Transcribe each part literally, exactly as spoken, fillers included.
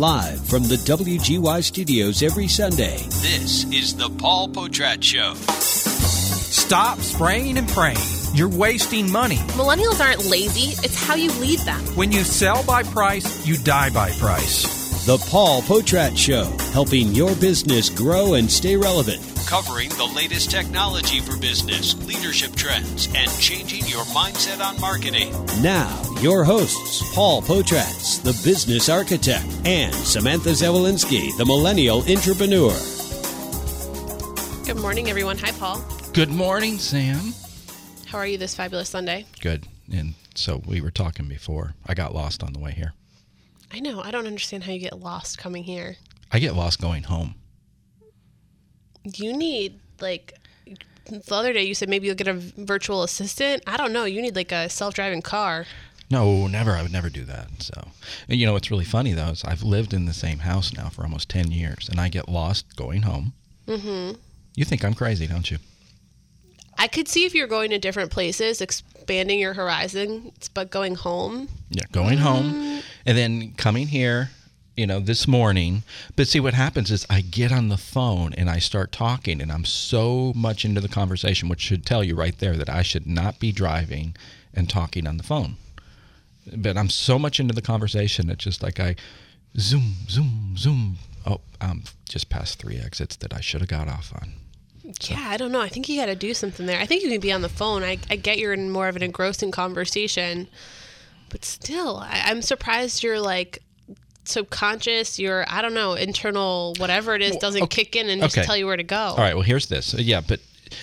Live from the W G Y studios every Sunday, this is The Paul Potrat Show. Stop spraying and praying. You're wasting money. Millennials aren't lazy. It's how you lead them. When you sell by price, you die by price. The Paul Potrat Show, helping your business grow and stay relevant. Covering the latest technology for business, leadership trends, and changing your mindset on marketing. Now, your hosts, Paul Potratz, the business architect, and Samantha Zawolinsky, the millennial entrepreneur. Good morning, everyone. Hi, Paul. Good morning, Sam. How are you this fabulous Sunday? Good. And so we were talking before. I got lost on the way here. I know. I don't understand how you get lost coming here. I get lost going home. You need, like, the other day you said maybe you'll get a virtual assistant. I don't know. You need, like, a self-driving car. No, never. I would never do that. So, and you know, what's really funny, though, is I've lived in the same house now for almost ten years, and I get lost going home. Mm-hmm. You think I'm crazy, don't you? I could see if you're going to different places, expanding your horizons, but going home. Yeah, going mm-hmm. home, and then coming here. You know, this morning, but see what happens is I get on the phone and I start talking and I'm so much into the conversation, which should tell you right there that I should not be driving and talking on the phone. But I'm so much into the conversation, it's just like I zoom, zoom, zoom. Oh, I'm just past three exits that I should have got off on. So. Yeah, I don't know. I think you got to do something there. I think you can be on the phone. I, I get you're in more of an engrossing conversation, but still, I, I'm surprised you're like, subconscious, your, I don't know, internal, whatever it is, doesn't well, okay. kick in and just okay. tell you where to go. All right, well, here's this. Yeah, but,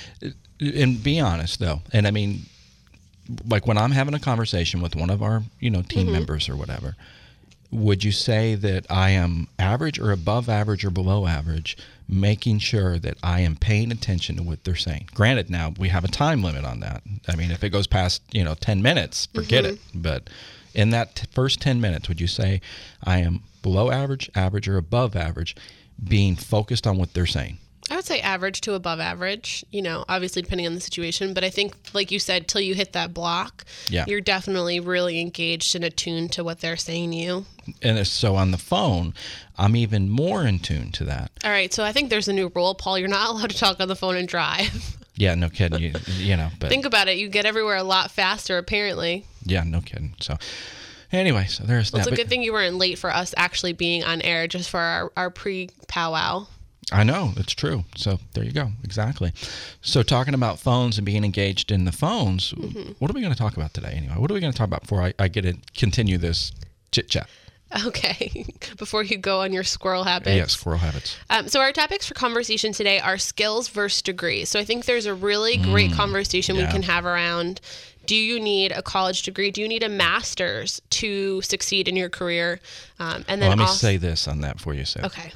and be honest, though, and I mean, like when I'm having a conversation with one of our, you know, team mm-hmm. members or whatever, would you say that I am average or above average or below average, making sure that I am paying attention to what they're saying? Granted, now, we have a time limit on that. I mean, if it goes past, you know, ten minutes, forget mm-hmm. it, but... In that t- first ten minutes, would you say I am below average, average, or above average, being focused on what they're saying? I would say average to above average, you know, obviously depending on the situation. But I think, like you said, till you hit that block, yeah. you're definitely really engaged and attuned to what they're saying to you. And so on the phone, I'm even more in tune to that. All right. So I think there's a new rule, Paul. You're not allowed to talk on the phone and drive. Yeah, no kidding. You, you know, but think about it. You get everywhere a lot faster, apparently. Yeah, no kidding. So anyway, so there's well, that. It's a good thing you weren't late for us actually being on air just for our, our pre-powwow. I know. It's true. So there you go. Exactly. So talking about phones and being engaged in the phones, mm-hmm. what are we going to talk about today anyway? What are we going to talk about before I, I get to continue this chit-chat? Okay, before you go on your squirrel habits. Yeah, squirrel habits. Um, so our topics for conversation today are skills versus degrees. So I think there's a really great mm, conversation yeah. we can have around, do you need a college degree? Do you need a master's to succeed in your career? Um, and then well, let me also, say this on that for you, Sarah. Okay.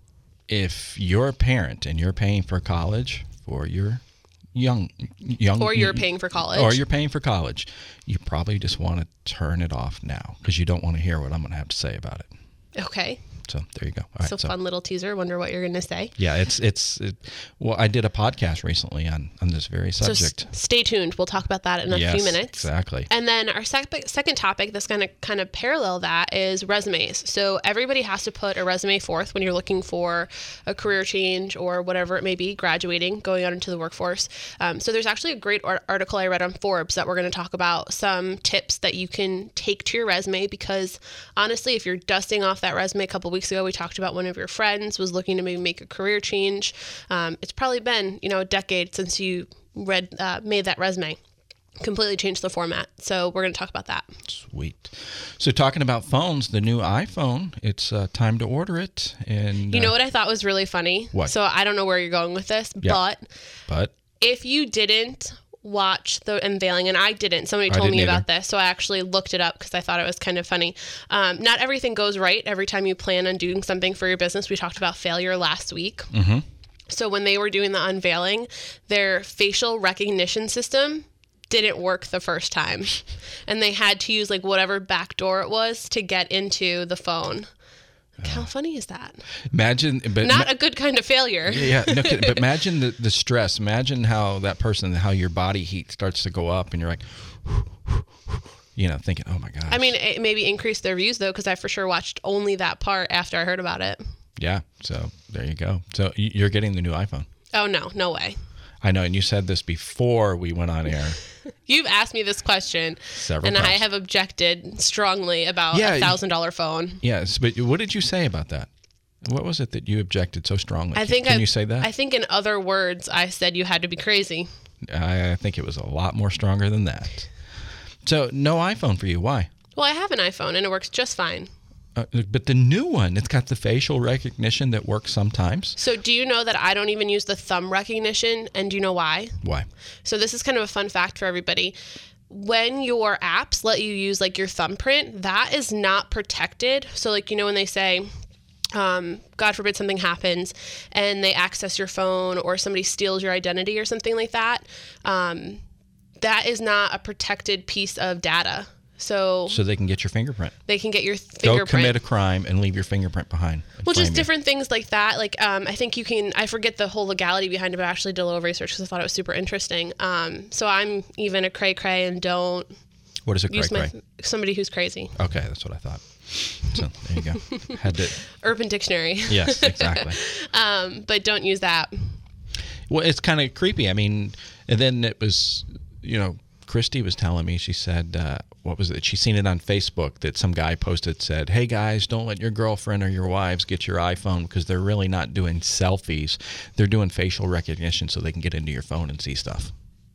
If you're a parent and you're paying for college for your young young or you're paying for college or you're paying for college, you probably just want to turn it off now because you don't want to hear what I'm going to have to say about it. Okay. So there you go. All right, so, so fun little teaser. Wonder what you're going to say. Yeah, it's it's it, well, I did a podcast recently on, on this very subject. So s- stay tuned. We'll talk about that in a yes, few minutes. Exactly. And then our sec- second topic that's going to kind of parallel that is resumes. So everybody has to put a resume forth when you're looking for a career change or whatever it may be, graduating, going out into the workforce. Um, so there's actually a great ar- article I read on Forbes that we're going to talk about some tips that you can take to your resume because honestly, if you're dusting off that resume a couple weeks ago, we talked about one of your friends was looking to maybe make a career change. Um, it's probably been, you know, a decade since you read, uh, made that resume. Completely changed the format. So we're going to talk about that. Sweet. So talking about phones, the new iPhone, it's uh, time to order it. And you know uh, what I thought was really funny? What? So I don't know where you're going with this, yeah. but, but if you didn't watch the unveiling, and I didn't. Somebody told me about either. this, so I actually looked it up because I thought it was kind of funny. Um, not everything goes right every time you plan on doing something for your business. We talked about failure last week. Mm-hmm. So when they were doing the unveiling, their facial recognition system didn't work the first time, and they had to use like whatever back door it was to get into the phone. Like, how funny is that? Imagine, but not ma- a good kind of failure. Yeah, no kidding. But imagine the, the stress. Imagine how that person, how your body heat starts to go up, and you're like, you know, thinking, oh my gosh. I mean, it maybe increased their views though, because I for sure watched only that part after I heard about it. Yeah. So there you go. So y- you're getting the new iPhone. Oh, no, no way. I know. And you said this before we went on air. You've asked me this question, Several and times. I have objected strongly about Yeah, a thousand dollar phone. Yes. But what did you say about that? What was it that you objected so strongly? I think Can I, you say that? I think in other words, I said you had to be crazy. I, I think it was a lot more stronger than that. So no iPhone for you. Why? Well, I have an iPhone, and it works just fine. Uh, but the new one, it's got the facial recognition that works sometimes. So do you know that I don't even use the thumb recognition? And do you know why? Why? So this is kind of a fun fact for everybody. When your apps let you use like your thumbprint, that is not protected. So like, you know, when they say, um, God forbid something happens and they access your phone or somebody steals your identity or something like that, um, that is not a protected piece of data. So, So they can get your fingerprint. they can get your fingerprint. Go commit a crime and leave your fingerprint behind. and Well, frame just you. different things like that. Like, um, I think you can, I forget the whole legality behind it, but I actually did a little research because I thought it was super interesting. Um, so I'm even a cray cray and don't What is a cray use my, cray? somebody who's crazy. Okay, that's what I thought. So there you go. Had to. Urban Dictionary. Yes, exactly. um, but don't use that. Well, it's kind of creepy. I mean, and then it was, you know, Christy was telling me, she said, uh, what was it? She seen it on Facebook that some guy posted, said, hey guys, don't let your girlfriend or your wives get your iPhone because they're really not doing selfies. They're doing facial recognition so they can get into your phone and see stuff.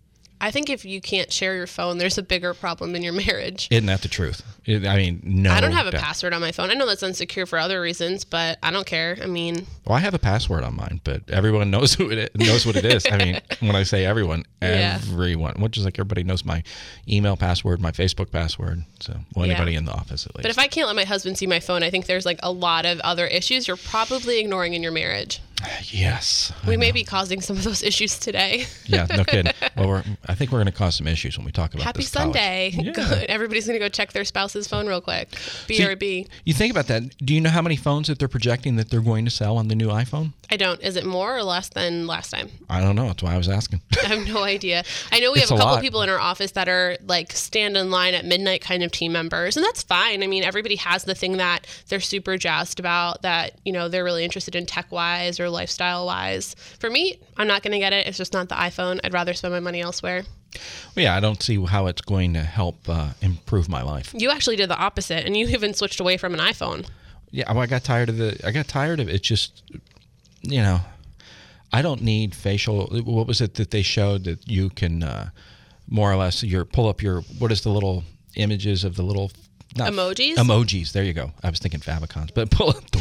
I think if you can't share your phone, there's a bigger problem in your marriage. Isn't that the truth? It, I mean, no. I don't have a doubt. password on my phone. I know that's unsecure for other reasons, but I don't care. I mean, Well, I have a password on mine, but everyone knows who it is, knows what it is. I mean, when I say everyone, Yeah. everyone, which is like everybody knows my email password, my Facebook password. So, well, Yeah. anybody in the office at least. but if I can't let my husband see my phone, I think there's like a lot of other issues you're probably ignoring in your marriage. Yes. I We may know. be causing some of those issues today. Yeah, no kidding. Well, we're, I think we're going to cause some issues when we talk about Happy this college. Sunday. Yeah. Good. Everybody's going to go check their spouse's phone real quick. B See, R B. You think about that. Do you know how many phones that they're projecting that they're going to sell on the new iPhone? I don't. Is it more or less than last time? I don't know. That's why I was asking. I have no idea. I know we It's have a a couple lot. people in our office that are like stand in line at midnight kind of team members, and that's fine. I mean, everybody has the thing that they're super jazzed about, that, you know, they're really interested in tech wise or lifestyle wise. For me, I'm not going to get it. It's just not the iPhone. I'd rather spend my money elsewhere. Well, yeah, I don't see how it's going to help uh, improve my life. You actually did the opposite, and you even switched away from an iPhone. Yeah, well, I got tired of the. I got tired of it. It's just, you know, I don't need facial. What was it that they showed that you can uh, more or less your pull up your what is the little images of the little not, Emojis? Emojis. There you go. I was thinking favicons, but pull up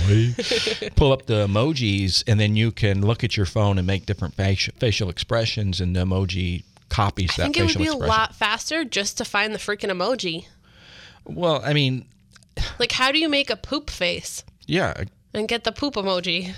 pull up the emojis, and then you can look at your phone and make different facial facial expressions, and the emoji copies I that think it would facial be expression. a lot faster just to find the freaking emoji. Well, I mean, Like, how do you make a poop face yeah, and get the poop emoji?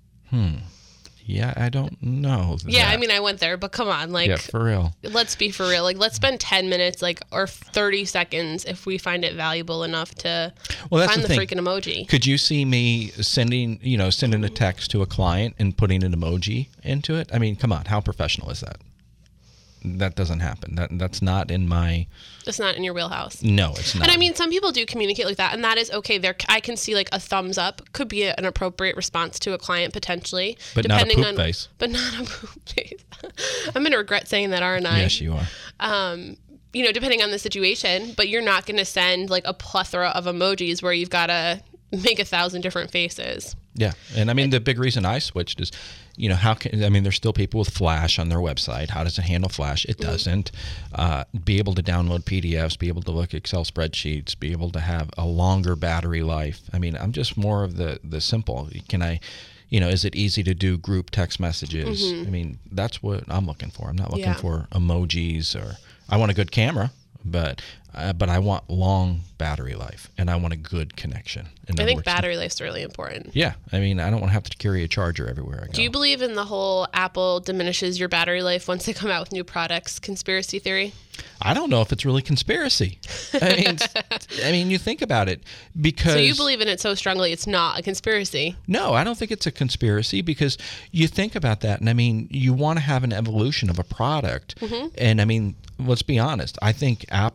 yeah. I don't know. Yeah, that. I mean, I went there, but come on, like, yeah, for real. let's be for real. Like, let's spend ten minutes, like, or thirty seconds if we find it valuable enough to Well, that's find the the, thing. freaking emoji. Could you see me sending, you know, sending a text to a client and putting an emoji into it? I mean, come on, how professional is that? That doesn't happen. That that's not in my. It's not in your wheelhouse. No, it's not. And I mean, some people do communicate like that, and that is okay. There, I can see like a thumbs up could be a, an appropriate response to a client potentially, But not a depending poop on, face. But not a poop face. I'm gonna regret saying that, aren't I? Yes, you are. um, you know, depending on the situation, but you're not going to send like a plethora of emojis where you've got to make a thousand different faces. Yeah, and I mean the big reason I switched is, you know, how can I mean there's still people with Flash on their website. How does it handle Flash? It doesn't. Uh, be able to download P D Fs, be able to look at Excel spreadsheets, be able to have a longer battery life. I mean, I'm just more of the the simple. Can I, you know, is it easy to do group text messages? Mm-hmm. I mean, that's what I'm looking for. I'm not looking Yeah. for emojis or I want a good camera, but uh, but I want long battery life and I want a good connection. In I other think words, battery life's really important. yeah, I mean, I don't want to have to carry a charger everywhere I go. Do you believe in the whole Apple diminishes your battery life once they come out with new products conspiracy theory? I don't know if it's really conspiracy. I mean, I mean, you think about it because So you believe in it so strongly it's not a conspiracy. no, I don't think it's a conspiracy because you think about that, and I mean, you want to have an evolution of a product, Mm-hmm. and I mean, let's be honest. I think Apple's a,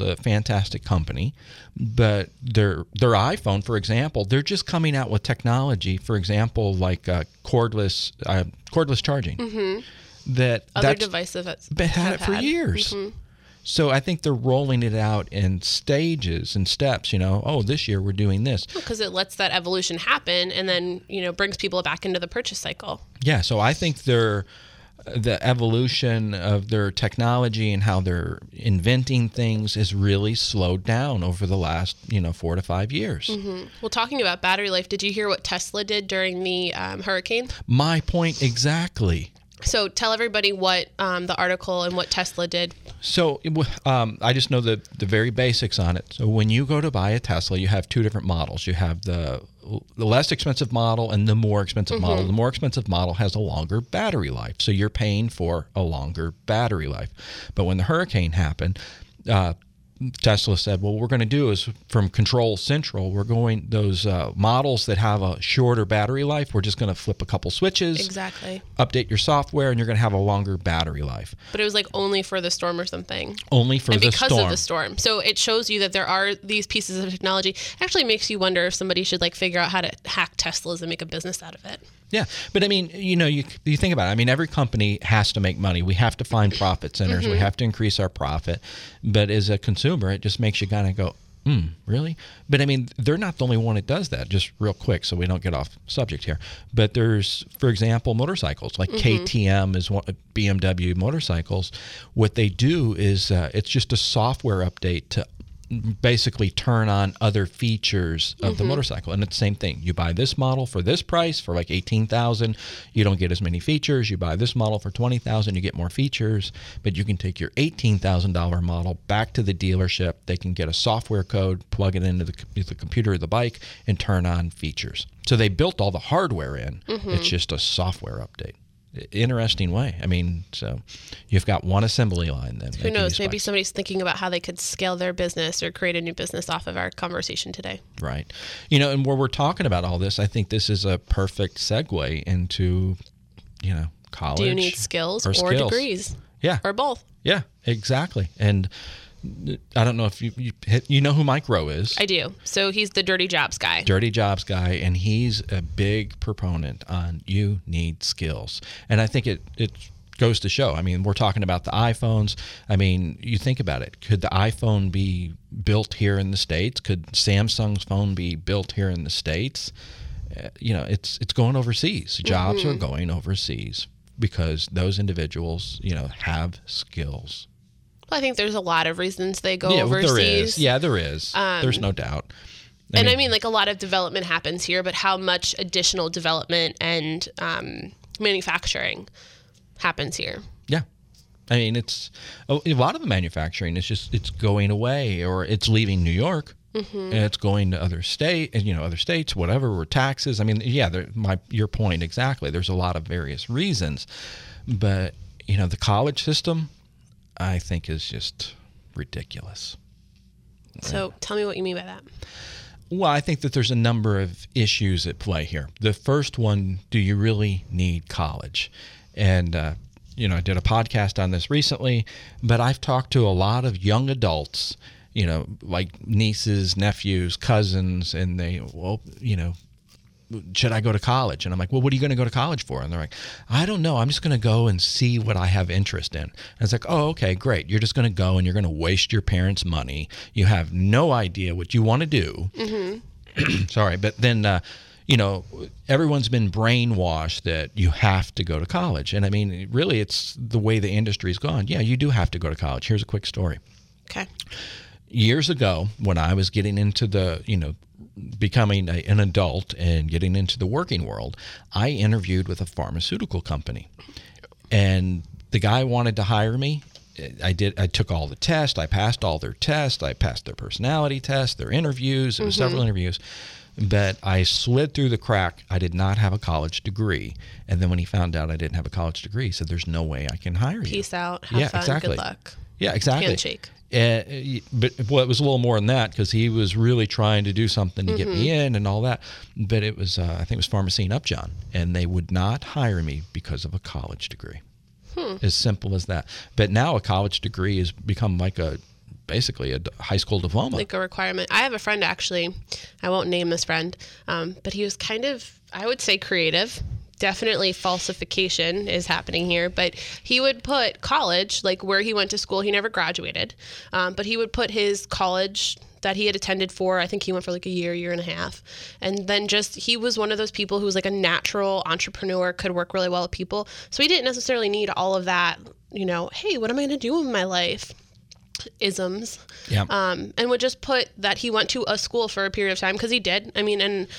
a fantastic company, but their their iPhone, for example, they're just coming out with technology, for example, like uh, cordless uh, cordless charging. Mm-hmm. That other devices have been had it for had. years. Mm-hmm. So I think they're rolling it out in stages and steps, you know, oh, this year we're doing this. Because it lets that evolution happen and then, you know, brings people back into the purchase cycle. Yeah, so I think they're, the evolution of their technology and how they're inventing things is really slowed down over the last, you know, four to five years. Mm-hmm. Well, talking about battery life, did you hear what Tesla did during the um, hurricane? My point exactly. So tell everybody what um, the article and what Tesla did. So um, I just know the, the very basics on it. So when you go to buy a Tesla, you have two different models. You have the the less expensive model and the more expensive mm-hmm. model. The more expensive model has a longer battery life. So you're paying for a longer battery life. But when the hurricane happened, uh, Tesla said, well, what we're going to do is from Control Central, we're going, those uh, models that have a shorter battery life, we're just going to flip a couple switches. Exactly. Update your software, and you're going to have a longer battery life. But it was like only for the storm or something. Only for and the because storm. of the storm. So it shows you that there are these pieces of technology. Actually makes you wonder if somebody should like figure out how to hack Teslas and make a business out of it. Yeah, but I mean, you know, you you think about it. I mean, every company has to make money. We have to find profit centers. Mm-hmm. We have to increase our profit. But as a consumer, it just makes you kind of go, hmm, really? But I mean, they're not the only one that does that. Just real quick, so we don't get off subject here. But there's, for example, motorcycles like mm-hmm. K T M is one, B M W motorcycles. What they do is uh, it's just a software update to basically turn on other features of mm-hmm. the motorcycle. And it's the same thing. You buy this model for this price for like eighteen thousand dollars, you don't get as many features. You buy this model for twenty thousand dollars, you get more features, but you can take your eighteen thousand dollars model back to the dealership. They can get a software code, plug it into the, the computer of the bike, and turn on features. So they built all the hardware in. Mm-hmm. It's just a software update. Interesting way. I mean, so you've got one assembly line then. Who knows? Maybe somebody's thinking about how they could scale their business or create a new business off of our conversation today. Right. You know, and where we're talking about all this, I think this is a perfect segue into, you know, college. Do you need skills or, or skills. degrees? Yeah. Or both? Yeah, exactly. And I don't know if you you, you know who Mike Rowe is. I do. So he's the Dirty Jobs guy. Dirty Jobs guy, and he's a big proponent on you need skills. And I think it it goes to show. I mean, we're talking about the iPhones. I mean, you think about it. Could the iPhone be built here in the States? Could Samsung's phone be built here in the States? Uh, you know, it's it's going overseas. Jobs mm-hmm. are going overseas because those individuals, you know, have skills. Well, I think there's a lot of reasons they go yeah, overseas. There is. Yeah, there is. Um, there's no doubt. I and mean, I mean, like a lot of development happens here, but how much additional development and um, manufacturing happens here? Yeah. I mean, it's a, a lot of the manufacturing is just, it's going away or it's leaving New York. Mm-hmm. And it's going to other state, you know, other states, whatever, or taxes. I mean, yeah, my your point exactly. There's a lot of various reasons, but you know, the college system, I think, is just ridiculous. So tell me what you mean by that. Well, I think that there's a number of issues at play here. The first one, do you really need college? And, uh, you know, I did a podcast on this recently, but I've talked to a lot of young adults, you know, like nieces, nephews, cousins, and they, well, you know, should I go to college? And I'm like, well, what are you going to go to college for? And they're like, I don't know. I'm just going to go and see what I have interest in. And it's like, oh, okay, great. You're just going to go and you're going to waste your parents' money. You have no idea what you want to do. Mm-hmm. Sorry. But then, uh, you know, everyone's been brainwashed that you have to go to college. And I mean, really, it's the way the industry's gone. Yeah, you do have to go to college. Here's a quick story. Okay. Years ago, when I was getting into the, you know, becoming a, an adult and getting into the working world, I interviewed with a pharmaceutical company. And the guy wanted to hire me. I did. I took all the tests. I passed all their tests. I passed their personality tests, their interviews. It was mm-hmm. several interviews. But I slid through the crack. I did not have a college degree. And then when he found out I didn't have a college degree, he said, there's no way I can hire you. Peace out. Have yeah, fun. Exactly. Good luck. Yeah, exactly. Handshake. Uh, but well, it was a little more than that because he was really trying to do something to mm-hmm. get me in and all that. But it was, uh, I think it was Pharmacy in Upjohn, and they would not hire me because of a college degree. Hmm. As simple as that. But now a college degree has become like a basically a d- high school diploma. Like a requirement. I have a friend, actually, I won't name this friend, um, but he was kind of, I would say, creative. Definitely falsification is happening here, but he would put college, like where he went to school, he never graduated, um, but he would put his college that he had attended for, I think he went for like a year, year and a half. And then just, he was one of those people who was like a natural entrepreneur, could work really well with people. So he didn't necessarily need all of that, you know, hey, what am I going to do with my life? Isms. Yeah. Um, and would just put that he went to a school for a period of time, because he did. I mean, and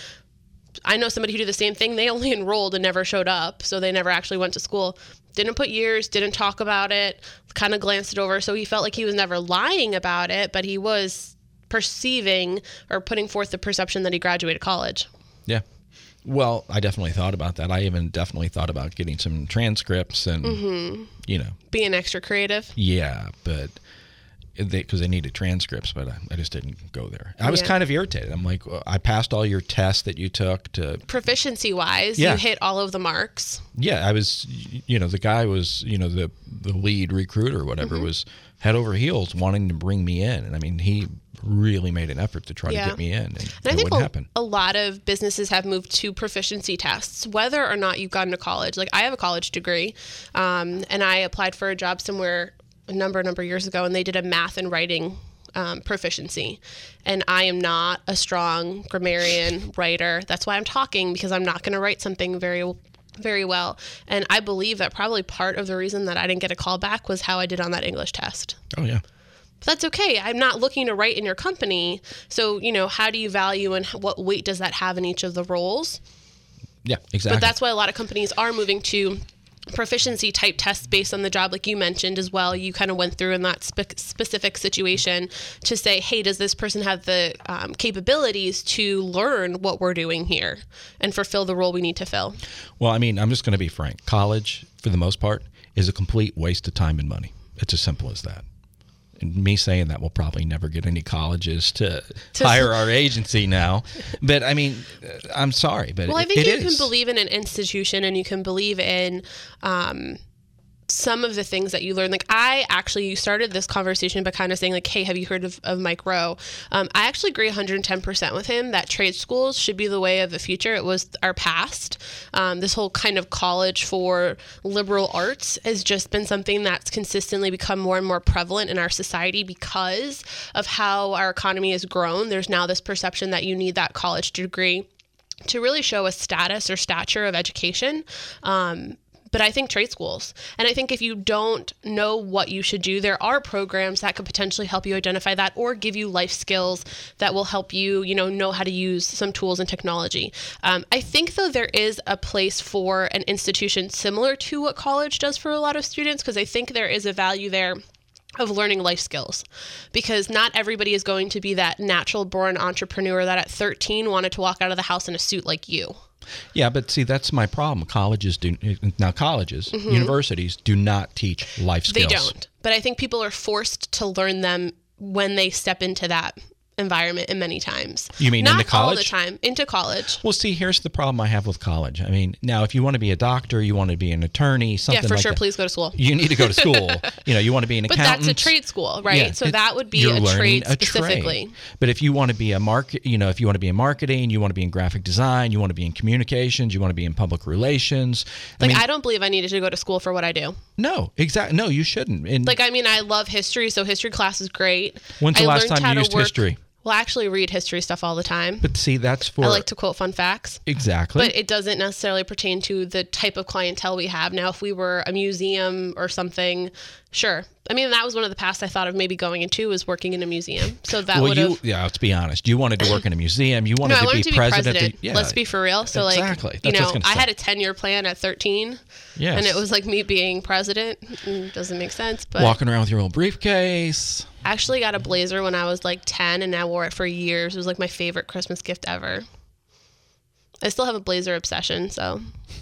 I know somebody who did the same thing. They only enrolled and never showed up, so they never actually went to school. Didn't put years, didn't talk about it, kind of glanced it over. So he felt like he was never lying about it, but he was perceiving or putting forth the perception that he graduated college. Yeah. Well, I definitely thought about that. I even definitely thought about getting some transcripts and, mm-hmm. you know. Being extra creative. Yeah, but because they, they needed transcripts, but I, I just didn't go there. I was Yeah. kind of irritated. I'm like, well, I passed all your tests that you took to. Proficiency-wise, Yeah. you hit all of the marks. Yeah, I was, you know, the guy was, you know, the the lead recruiter or whatever Mm-hmm. was head over heels wanting to bring me in. And I mean, he really made an effort to try Yeah. to get me in, and, And it I think wouldn't a, happen. a lot of businesses have moved to proficiency tests, whether or not you've gone to college. Like, I have a college degree, um, and I applied for a job somewhere a number, number of years ago, and they did a math and writing um, proficiency. And I am not a strong grammarian writer. That's why I'm talking, because I'm not going to write something very very well. And I believe that probably part of the reason that I didn't get a call back was how I did on that English test. Oh, yeah. But that's okay. I'm not looking to write in your company. So, you know, how do you value and what weight does that have in each of the roles? Yeah, exactly. But that's why a lot of companies are moving to proficiency type tests based on the job, like you mentioned as well. You kind of went through in that spe- specific situation to say, hey, does this person have the um, capabilities to learn what we're doing here and fulfill the role we need to fill? Well, I mean, I'm just going to be frank. College, for the most part, is a complete waste of time and money. It's as simple as that. And me saying that will probably never get any colleges to, To- hire our agency now. But I mean, I'm sorry, but Well, I it, think it you is. can believe in an institution and you can believe in um, some of the things that you learn. Like, I actually started this conversation by kind of saying, like, hey, have you heard of, of Mike Rowe? Um, I actually agree one hundred ten percent with him that trade schools should be the way of the future. It was our past. Um, this whole kind of college for liberal arts has just been something that's consistently become more and more prevalent in our society because of how our economy has grown. There's now this perception that you need that college degree to really show a status or stature of education. Um, but I think trade schools. And I think if you don't know what you should do, there are programs that could potentially help you identify that or give you life skills that will help you, you know, know how to use some tools and technology. Um, I think, though, there is a place for an institution similar to what college does for a lot of students, because I think there is a value there of learning life skills, because not everybody is going to be that natural born entrepreneur that at thirteen wanted to walk out of the house in a suit like you. Yeah, but see, that's my problem. Colleges do now. Colleges, Mm-hmm. universities do not teach life They skills. don't. But I think people are forced to learn them when they step into that environment, and many times. You mean not into all the college? time, into college. Well, see, here's the problem I have with college. I mean, now, if you want to be a doctor, you want to be an attorney, something Yeah, for like sure. that, Please go to school. you need to go to school. You know, you want to be an But accountant. that's a trade school, right? Yeah, so it- that would be you're a learning trade a trade. specifically. But if you want to be a market, you know, if you want to be in marketing, you want to be in graphic design, you want to be in communications, you want to be in public relations. I Like, mean, I don't believe I needed to go to school for what I do. no, exactly. No, you shouldn't. And Like, I mean, I love history, so history class is great. when's the I last learned time how you to used work- history? Well, I actually read history stuff all the time. But see, that's for I like to quote fun facts. exactly. But it doesn't necessarily pertain to the type of clientele we have. Now, if we were a museum or something, sure. I mean, that was one of the paths I thought of maybe going into, was working in a museum. So that well, would you have... yeah. Let's be honest. You wanted to work in a museum. You wanted No, I to, wanted be to be president. president. of- yeah, Let's be for real. So, Exactly. like, you That's what I was know, gonna I say. had a ten-year plan at thirteen. Yes. And it was like me being president. Mm, Doesn't make sense. But walking around with your old briefcase. I actually got a blazer when I was like ten, and I wore it for years. It was like my favorite Christmas gift ever. I still have a blazer obsession, so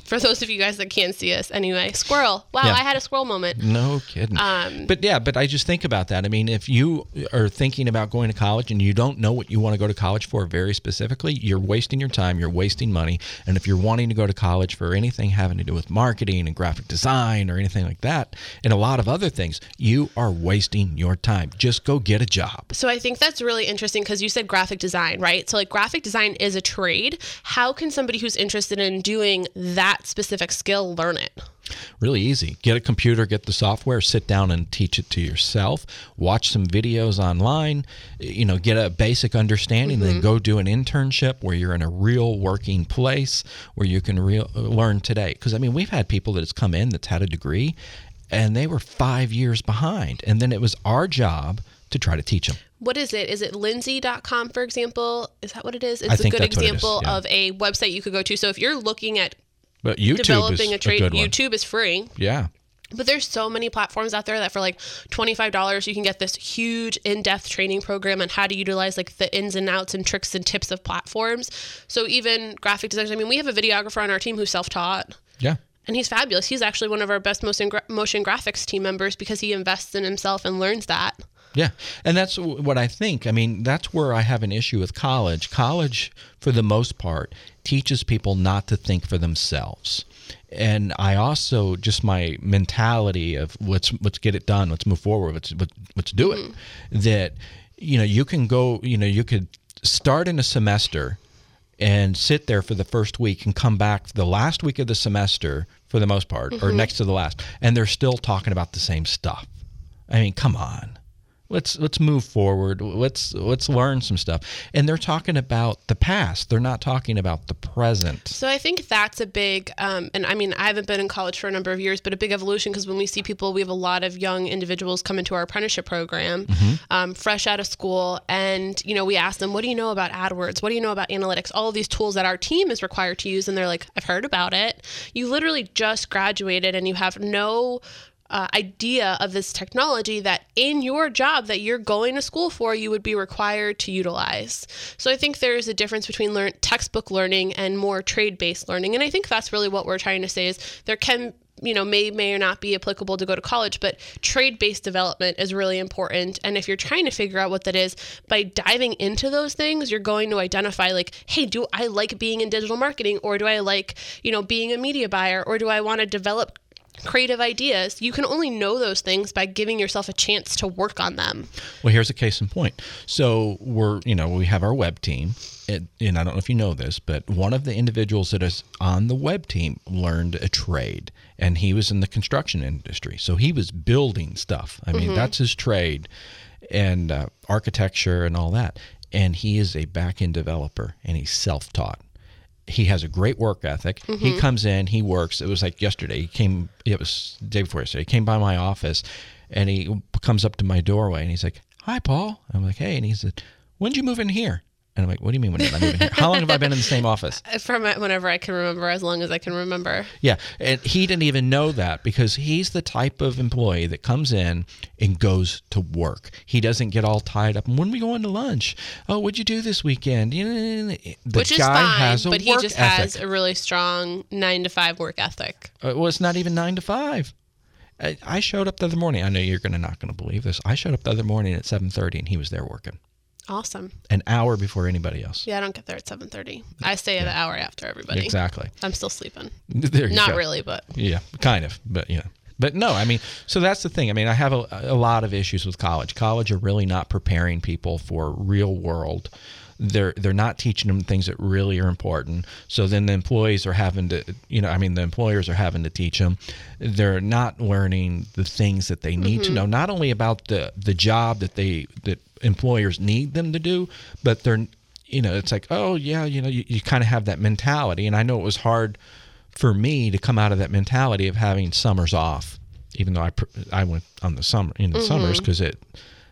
for those of you guys that can't see us anyway, squirrel. Wow, Yeah. I had a squirrel moment. No kidding. Um, but yeah, but I just think about that. I mean, if you are thinking about going to college and you don't know what you want to go to college for very specifically, you're wasting your time, you're wasting money. And if you're wanting to go to college for anything having to do with marketing and graphic design or anything like that, and a lot of other things, you are wasting your time. Just go get a job. So I think that's really interesting because you said graphic design, right? So like graphic design is a trade. How can somebody who's interested in doing that specific skill learn it? Really easy. Get a computer, get the software, sit down and teach it to yourself. Watch some videos online, you know, get a basic understanding, mm-hmm. then go do an internship where you're in a real working place where you can real, learn today. Because, I mean, we've had people that has come in that's had a degree and they were five years behind. And then it was our job to try to teach them. What is it? Is it lindsay dot com, for example? Is that what it is? It's I a think good that's what it is, example yeah. of a website you could go to. So if you're looking at But YouTube developing is a trade, a good one. YouTube is free. Yeah. But there's so many platforms out there that for like twenty-five dollars, you can get this huge in-depth training program on how to utilize like the ins and outs and tricks and tips of platforms. So even graphic designers, I mean, we have a videographer on our team who's self-taught. Yeah. And he's fabulous. He's actually one of our best motion, gra- motion graphics team members because he invests in himself and learns that. Yeah. And that's what I think. I mean, that's where I have an issue with college. College, for the most part, teaches people not to think for themselves. And I also, just my mentality of let's let's get it done, let's move forward, let's let's, let's do it. Mm-hmm. That, you know, you can go, you know, you could start in a semester and sit there for the first week and come back the last week of the semester for the most part, mm-hmm. or next to the last, and they're still talking about the same stuff. I mean, come on. Let's let's move forward. Let's let's learn some stuff. And they're talking about the past. They're not talking about the present. So I think that's a big, um, and I mean, I haven't been in college for a number of years, but a big evolution because when we see people, we have a lot of young individuals come into our apprenticeship program, mm-hmm. um, fresh out of school, and you know, we ask them, "What do you know about AdWords? What do you know about analytics? All of these tools that our team is required to use," and they're like, "I've heard about it." You literally just graduated, and you have no Uh, idea of this technology that in your job that you're going to school for, you would be required to utilize. So I think there's a difference between learn textbook learning and more trade-based learning. And I think that's really what we're trying to say is there can, you know, may, may or not be applicable to go to college, but trade-based development is really important. And if you're trying to figure out what that is, by diving into those things, you're going to identify like, hey, do I like being in digital marketing, or do I like, you know, being a media buyer, or do I want to develop creative ideas? You can only know those things by giving yourself a chance to work on them. Well, here's a case in point. So we're, you know, we have our web team, and, and I don't know if you know this, but one of the individuals that is on the web team learned a trade, and he was in the construction industry. So he was building stuff. I mean, mm-hmm. that's his trade, and uh, architecture and all that. And he is a back-end developer, and he's self-taught. He has a great work ethic. Mm-hmm. He comes in, he works. It was like yesterday. He came, it was the day before yesterday. He came by my office, and he comes up to my doorway, and he's like, "Hi, Paul." I'm like, "Hey." And he said, "When did you move in here?" And I'm like, "What do you mean when did I move in here? How long have I been in the same office?" From whenever I can remember, as long as I can remember. Yeah. And he didn't even know that because he's the type of employee that comes in and goes to work. He doesn't get all tied up. And when we go into lunch, "Oh, what'd you do this weekend?" You know, the Which is guy fine, has a but he work just ethic. has a really strong nine to five work ethic. Uh, well, it's not even nine to five. I, I showed up the other morning. I know you're gonna not going to believe this. I showed up the other morning at seven thirty, and he was there working. Awesome. An hour before anybody else. Yeah, I don't get there at seven thirty. I stay yeah. an hour after everybody. Exactly. I'm still sleeping. There you Not go. really, but. Yeah, kind of, but yeah. But no, I mean, so that's the thing. I mean, I have a, a lot of issues with college. College are really not preparing people for real world. They're they're not teaching them things that really are important. So then the employees are having to, you know, I mean, the employers are having to teach them. They're not learning the things that they need mm-hmm. to know, not only about the, the job that they that employers need them to do, but they're, you know, it's like, oh yeah, you know, you, you kind of have that mentality. And I know it was hard for me to come out of that mentality of having summers off, even though I I went on the summer in the mm-hmm. summers because it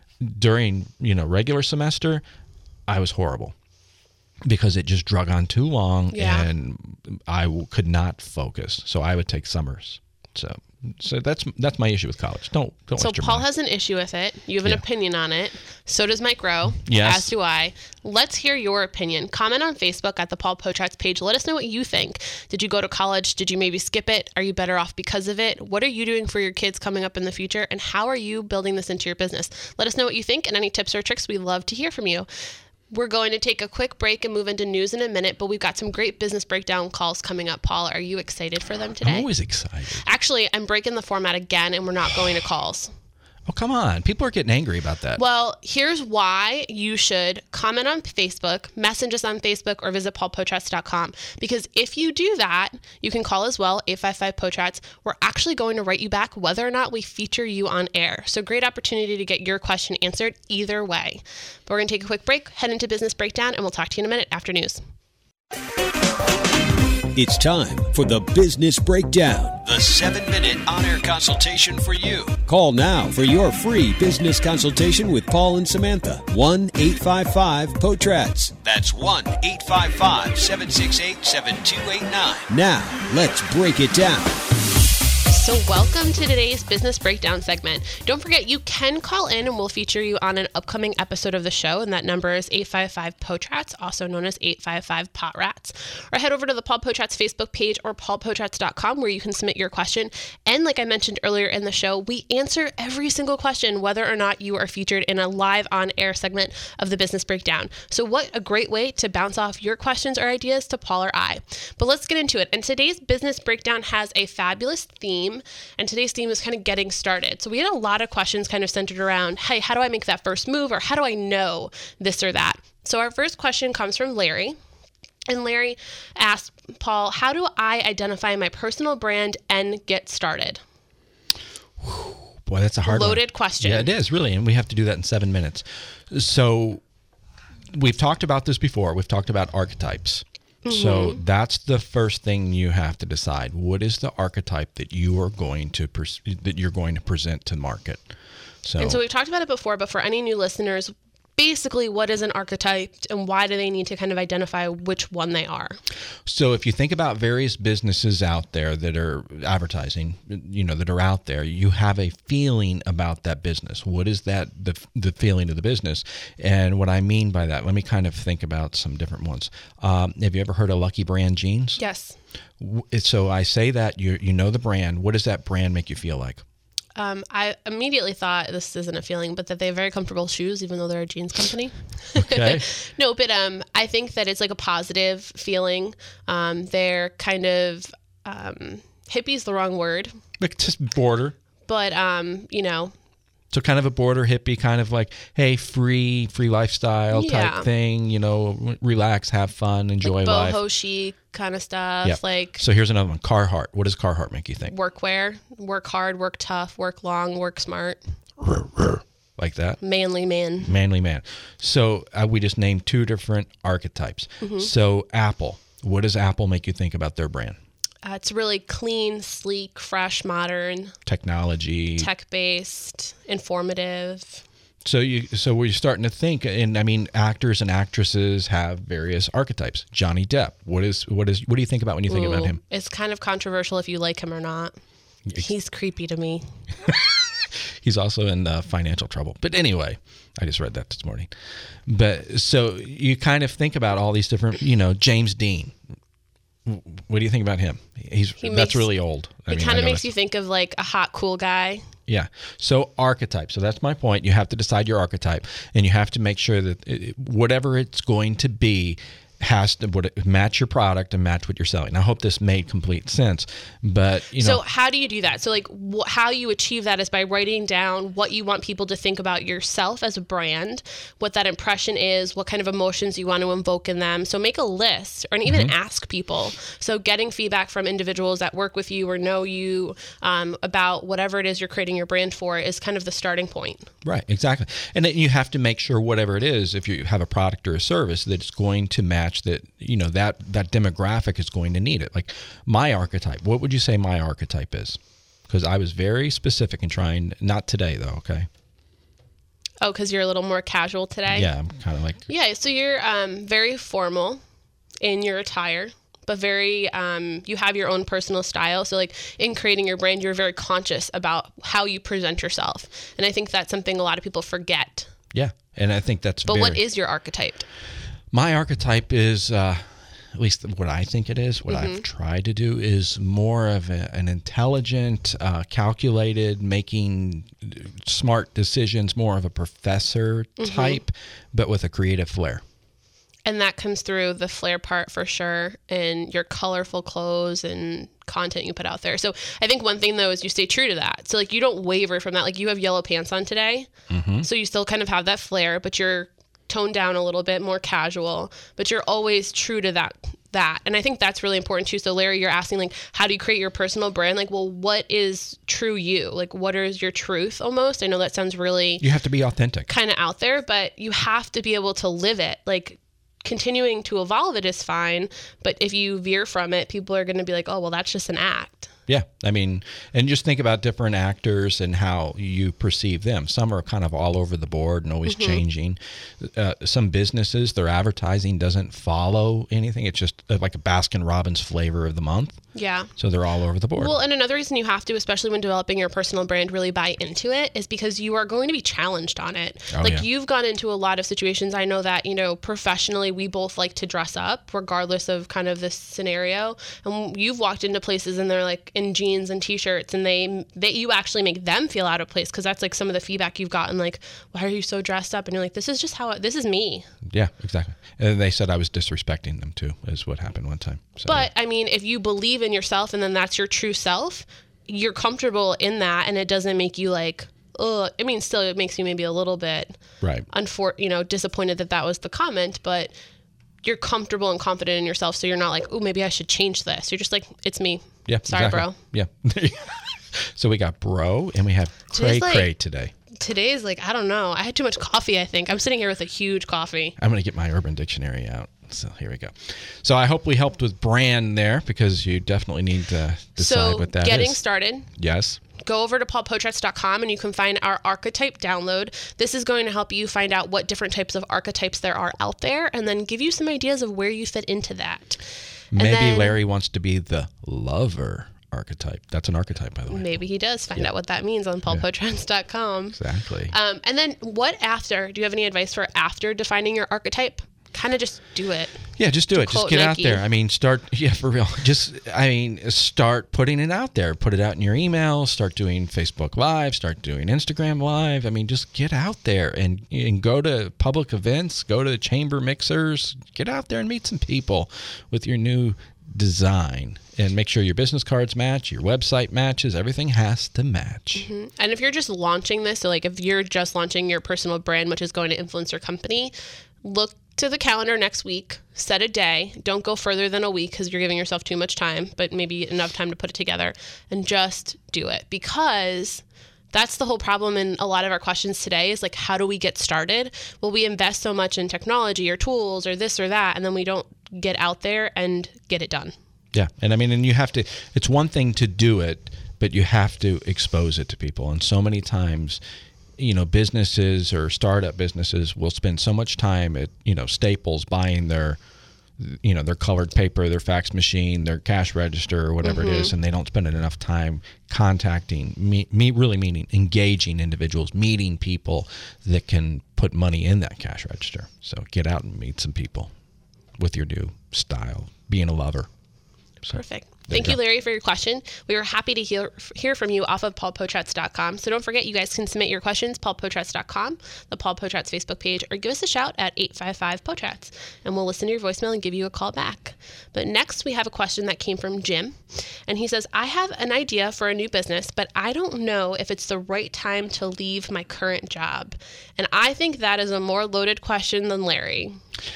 during you know regular semester. I was horrible because it just drug on too long yeah. and I w- could not focus. So I would take summers. So so that's that's my issue with college. Don't don't So waste your Paul money. has an issue with it. You have an Yeah. opinion on it. So does Mike Rowe. Yes. As do I. Let's hear your opinion. Comment on Facebook at the Paul Potrats page. Let us know what you think. Did you go to college? Did you maybe skip it? Are you better off because of it? What are you doing for your kids coming up in the future? And how are you building this into your business? Let us know what you think and any tips or tricks. We love to hear from you. We're going to take a quick break and move into news in a minute, but we've got some great business breakdown calls coming up. Paul, are you excited for them today? I'm always excited. Actually, I'm breaking the format again, and we're not going to calls. Oh, come on. People are getting angry about that. Well, here's why you should comment on Facebook, message us on Facebook, or visit paul potrats dot com. Because if you do that, you can call as well, eight five five Potrats. We're actually going to write you back whether or not we feature you on air. So great opportunity to get your question answered either way. But we're going to take a quick break, head into Business Breakdown, and we'll talk to you in a minute after news. It's time for the Business Breakdown, the seven-minute on-air consultation for you. Call now for your free business consultation with Paul and Samantha. one eight five five Potrats. That's one eight five five, seven six eight, seven two eight nine. Now, let's break it down. So welcome to today's Business Breakdown segment. Don't forget, you can call in and we'll feature you on an upcoming episode of the show, and that number is eight five five Potrats, also known as eight five five Potrats. Or head over to the Paul Potrats Facebook page or paul potrats dot com where you can submit your question. And like I mentioned earlier in the show, we answer every single question, whether or not you are featured in a live on-air segment of the Business Breakdown. So what a great way to bounce off your questions or ideas to Paul or I. But let's get into it. And today's Business Breakdown has a fabulous theme. And today's theme is kind of getting started. So we had a lot of questions kind of centered around, hey, how do I make that first move? Or how do I know this or that? So our first question comes from Larry. And Larry asked, Paul, how do I identify my personal brand and get started? Boy, that's a hard Loaded one. question. Yeah, it is, really. And we have to do that in seven minutes. So we've talked about this before. We've talked about archetypes. So that's the first thing you have to decide. What is the archetype that you are going to pers- that you're going to present to market? So, and so we've talked about it before, but for any new listeners, basically what is an archetype and why do they need to kind of identify which one they are? So if you think about various businesses out there that are advertising, you know, that are out there, you have a feeling about that business. What is that, the the feeling of the business? And what I mean by that, let me kind of think about some different ones. Um, have you ever heard of Lucky Brand jeans? Yes. So I say that, you you know the brand. What does that brand make you feel like? Um, I immediately thought, this isn't a feeling, but that they have very comfortable shoes, even though they're a jeans company. Okay. No, but um, I think that it's like a positive feeling. Um, they're kind of, um, hippie's the wrong word. Like just border. But, um, you know. So kind of a border hippie, kind of like, hey, free, free lifestyle Yeah. type thing, you know, relax, have fun, enjoy like life. boho chic kind of stuff. Yep. Like So here's another one, Carhartt. What does Carhartt make you think? workwear, work hard, work tough, work long, work smart. Like that? Manly man. Manly man. So uh, we just named two different archetypes. Mm-hmm. So Apple, what does Apple make you think about their brand? Uh, it's really clean, sleek, fresh, modern, Technology. tech-based, informative. So you, so we're starting to think, and I mean, actors and actresses have various archetypes. Johnny Depp. What is, what is, what do you think about when you think Ooh, about him? It's kind of controversial if you like him or not. He's creepy to me. He's also in uh, financial trouble. But anyway, I just read that this morning. But so you kind of think about all these different, you know, James Dean. What do you think about him? He's He that's makes- really old. I It mean, kind I of know makes that's- you think of like a hot, cool guy. Yeah. So archetype. So that's my point. You have to decide your archetype, and you have to make sure that it, whatever it's going to be has to would match your product and match what you're selling. I hope this made complete sense, but you know. So how do you do that? So like wh- how you achieve that is by writing down what you want people to think about yourself as a brand, what that impression is, what kind of emotions you want to invoke in them. So make a list or even Mm-hmm. ask people. So getting feedback from individuals that work with you or know you um, about whatever it is you're creating your brand for is kind of the starting point. Right, exactly. And then you have to make sure whatever it is, if you have a product or a service, that it's going to match that, you know, that that demographic is going to need it. Like my archetype, what would you say my archetype is? Because I was very specific in trying, not today though, okay? Oh, because you're a little more casual today? Yeah, I'm kind of like... Yeah, so you're um, very formal in your attire, but very, um, you have your own personal style. So like in creating your brand, you're very conscious about how you present yourself. And I think that's something a lot of people forget. Yeah, And I think that's But very, what is your archetype? My archetype is, uh, at least what I think it is, what mm-hmm. I've tried to do is more of a, an intelligent, uh, calculated, making smart decisions, more of a professor mm-hmm. type, but with a creative flair. And that comes through the flair part for sure, and your colorful clothes and content you put out there. So I think one thing though is you stay true to that. So like you don't waver from that. Like you have yellow pants on today, mm-hmm. so you still kind of have that flair, but you're toned down a little bit, more casual, but you're always true to that. that. And I think that's really important too. So Larry, you're asking like, how do you create your personal brand? Like, well, what is true you? Like, what is your truth almost? I know that sounds really... You have to be authentic. Kind of out there, but you have to be able to live it. Like, continuing to evolve it is fine, but if you veer from it, people are going to be like, oh, well, that's just an act. Yeah. I mean, and just think about different actors and how you perceive them. Some are kind of all over the board and always mm-hmm. changing. Uh, some businesses, their advertising doesn't follow anything. It's just like a Baskin Robbins flavor of the month. Yeah. So they're all over the board. Well, and another reason you have to, especially when developing your personal brand, really buy into it is because you are going to be challenged on it. Oh, like yeah. you've gone into a lot of situations. I know that, you know, professionally, we both like to dress up regardless of kind of this scenario. And you've walked into places and they're like in jeans and t-shirts and they, they you actually make them feel out of place because that's like some of the feedback you've gotten, like, why are you so dressed up? And you're like, this is just how, I, this is me. Yeah, exactly. And they said I was disrespecting them too, is what happened one time. So, but I mean, if you believe in yourself and then that's your true self, you're comfortable in that and it doesn't make you like, ugh. I mean, still it makes you maybe a little bit right. unfor- you know, disappointed that that was the comment, but you're comfortable and confident in yourself. So you're not like, oh, maybe I should change this. You're just like, it's me. Yeah. Sorry, exactly. bro. Yeah. So we got bro and we have cray like, cray today. Today's like, I don't know. I had too much coffee, I think. I'm sitting here with a huge coffee. I'm going to get my Urban Dictionary out. So here we go. So I hope we helped with brand there because you definitely need to decide so what that getting is. Getting started. Yes. Go over to paul potratz dot com and you can find our archetype download. This is going to help you find out what different types of archetypes there are out there and then give you some ideas of where you fit into that. Maybe then, Larry wants to be the lover archetype. That's an archetype, by the way. Maybe he does. Find yeah. out what that means on paul potratz dot com. Exactly. Um, and then what after? Do you have any advice for after defining your archetype? Kind of just do it. Yeah, just do it. Just get Nike. out there. I mean, start, yeah, for real. Just, I mean, start putting it out there. Put it out in your email. Start doing Facebook Live. Start doing Instagram Live. I mean, just get out there and, and go to public events. Go to chamber mixers. Get out there and meet some people with your new design. And make sure your business cards match, your website matches. Everything has to match. Mm-hmm. And if you're just launching this, so like if you're just launching your personal brand, which is going to influence your company, look to the calendar next week, set a day. Don't go further than a week because you're giving yourself too much time, but maybe enough time to put it together and just do it. Because that's the whole problem in a lot of our questions today is like, how do we get started? Well, we invest so much in technology or tools or this or that, and then we don't get out there and get it done. Yeah. And I mean, and you have to, it's one thing to do it, but you have to expose it to people. And so many times, you know, businesses or startup businesses will spend so much time at, you know, Staples buying their, you know, their colored paper, their fax machine, their cash register, or whatever mm-hmm. it is, and they don't spend enough time contacting, me, me, really meaning engaging individuals, meeting people that can put money in that cash register. So get out and meet some people with your new style, being a lover. So, perfect. Thank you, you Larry, for your question. We were happy to hear hear from you off of paul potratz dot com. So don't forget, you guys can submit your questions, paul potratz dot com, the Paul Potratz Facebook page, or give us a shout at eight five five potratz, and we'll listen to your voicemail and give you a call back. But next, we have a question that came from Jim, and he says, I have an idea for a new business, but I don't know if it's the right time to leave my current job. And I think that is a more loaded question than Larry.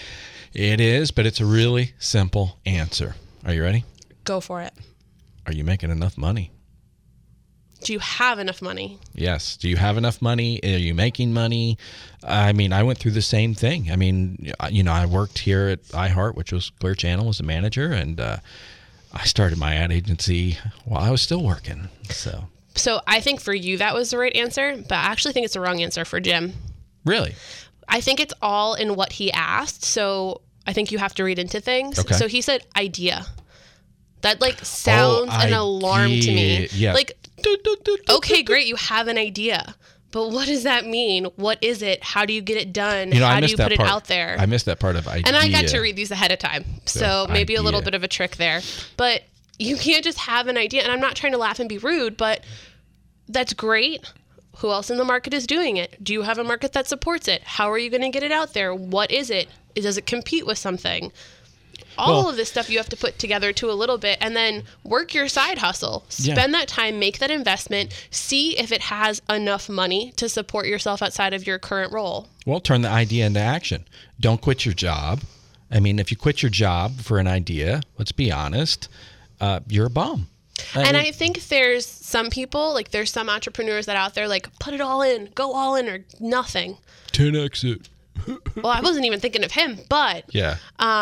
It is, but it's a really simple answer. Are you ready? Go for it. Are you making enough money? Do you have enough money? Yes. Do you have enough money? Are you making money? I mean, I went through the same thing. I mean, you know, I worked here at iHeart, which was Clear Channel, as a manager, and uh, I started my ad agency while I was still working. So, so I think for you that was the right answer, but I actually think it's the wrong answer for Jim. Really? I think it's all in what he asked. So I think you have to read into things. Okay. So he said idea. That like sounds oh, an alarm to me. Yeah. Like, okay, great, you have an idea. but what does that mean? What is it? How do you get it done? You know, How I do missed you that put part. it out there? I missed that part of idea. And I got to read these ahead of time. So, So, maybe a little idea. bit of a trick there. But you can't just have an idea. And I'm not trying to laugh and be rude, but that's great. Who else in the market is doing it? Do you have a market that supports it? How are you going to get it out there? What is it? Does it compete with something? All Well- of this stuff you have to put together to a little bit, and then work your side hustle. Yeah. Spend that time, make that investment, see if it has enough money to support yourself outside of your current role. Well, turn the idea into action. Don't quit your job. I mean, if you quit your job for an idea, let's be honest, uh, you're a bum. I And mean, I think there's some people, like there's some entrepreneurs that out there, like put it all in, go all in or nothing. ten X it. Well, I wasn't even thinking of him, but Yeah.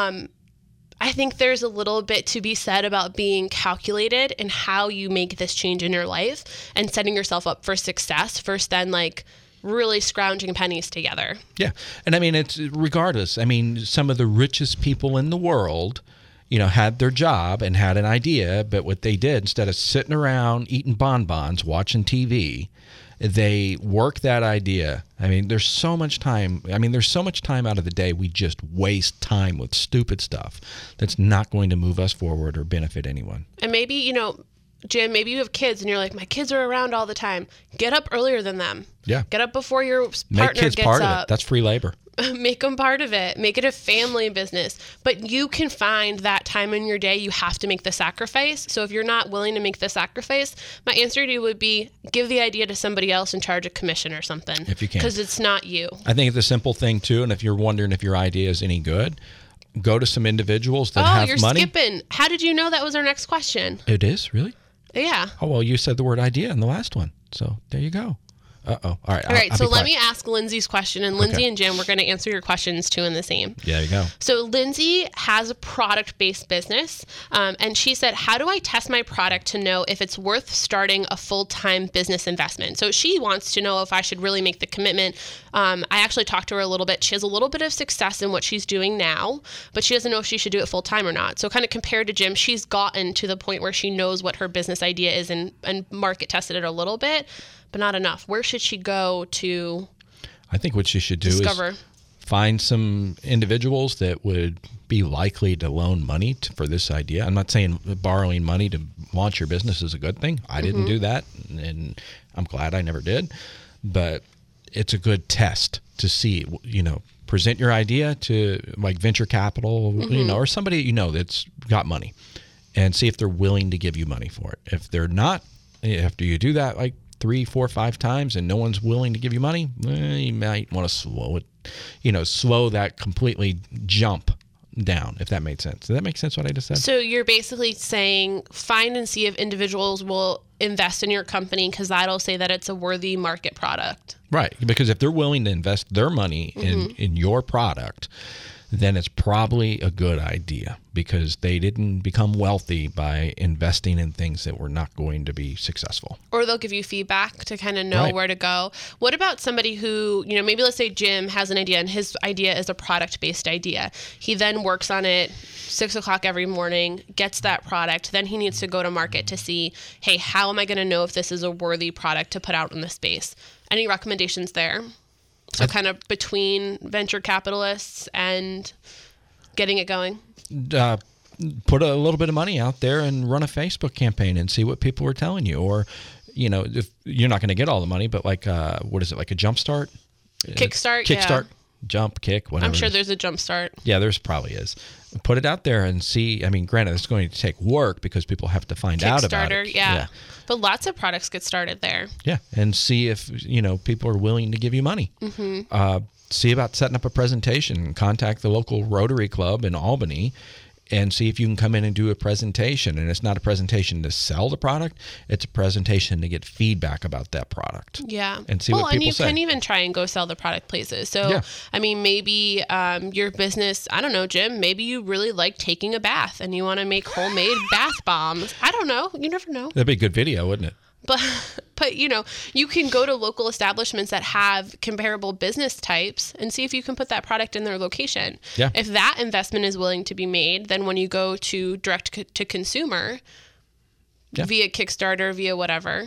I think there's a little bit to be said about being calculated in how you make this change in your life and setting yourself up for success versus then like really scrounging pennies together. Yeah. And I mean, it's regardless. I mean, some of the richest people in the world, you know, had their job and had an idea, but what they did, instead of sitting around eating bonbons, watching T V, they work that idea. I mean, there's so much time. I mean, there's so much time out of the day we just waste time with stupid stuff that's not going to move us forward or benefit anyone. And maybe, you know, Jim, maybe you have kids and you're like, my kids are around all the time. Get up earlier than them. Yeah. Get up before your partner Make kids gets part of up. it. That's free labor. Make them part of it. Make it a family business. But you can find that time in your day. You have to make the sacrifice. So if you're not willing to make the sacrifice, my answer to you would be give the idea to somebody else and charge a commission or something. If you can. Because it's not you. I think it's a simple thing too. And if you're wondering if your idea is any good, go to some individuals that Oh, have you're money. skipping. How did you know that was our next question? It is really. Yeah. Oh well, you said the word idea in the last one, so there you go. Uh oh. All right. All right, so let me ask Lindsay's question, and Lindsay Okay. and Jim, we're going to answer your questions two in the same. Yeah, there you go. So Lindsay has a product-based business, um, and she said, how do I test my product to know if it's worth starting a full-time business investment? So she wants to know if I should really make the commitment. Um, I actually talked to her a little bit. She has a little bit of success in what she's doing now, but she doesn't know if she should do it full-time or not. So kind of compared to Jim, she's gotten to the point where she knows what her business idea is and, and market tested it a little bit, but not enough. Where should she go to I think what you should do discover? is find some individuals that would be likely to loan money to, for this idea. I'm not saying borrowing money to launch your business is a good thing. I didn't do that, and I'm glad I never did. But it's a good test to see, you know, present your idea to like venture capital, you know, or somebody you know that's got money, and see if they're willing to give you money for it. If they're not, after you do that, like three, four, five times and no one's willing to give you money, eh, you might want to slow it, you know, slow that completely jump down, if that made sense. Does that make sense what I just said? So you're basically saying find and see if individuals will invest in your company because that'll say that it's a worthy market product. Right. Because if they're willing to invest their money in, in your product, then it's probably a good idea because they didn't become wealthy by investing in things that were not going to be successful. Or they'll give you feedback to kind of know Right. where to go. What about somebody who, you know, maybe let's say Jim has an idea and his idea is a product-based idea. He then works on it six o'clock every morning, gets that product. Then he needs to go to market to see, hey, how am I going to know if this is a worthy product to put out in the space? Any recommendations there? So kind of between venture capitalists and getting it going? Uh, put a little bit of money out there and run a Facebook campaign and see what people are telling you. Or, you know, if you're not going to get all the money, but like, uh, what is it, like a jump start? Kickstart, Kickstart, yeah. jump, kick, whatever. I'm sure it is. there's a jump start. Yeah, there's probably is. Put it out there and see. I mean, granted, it's going to take work because people have to find out about Kickstarter, it. yeah. yeah. But lots of products get started there. Yeah, and see if, you know, people are willing to give you money. Mm-hmm. Uh, see about setting up a presentation. Contact the local Rotary Club in Albany and see if you can come in and do a presentation. And it's not a presentation to sell the product. It's a presentation to get feedback about that product. Yeah. And see well, what people and you say. can even try and go sell the product places. So, Yeah. I mean, maybe um, your business, I don't know, Jim, maybe you really like taking a bath and you want to make homemade bath bombs. I don't know. You never know. That'd be a good video, wouldn't it? But, but you know, you can go to local establishments that have comparable business types and see if you can put that product in their location. Yeah. If that investment is willing to be made, then when you go to direct co- to consumer Yeah. via Kickstarter, via whatever,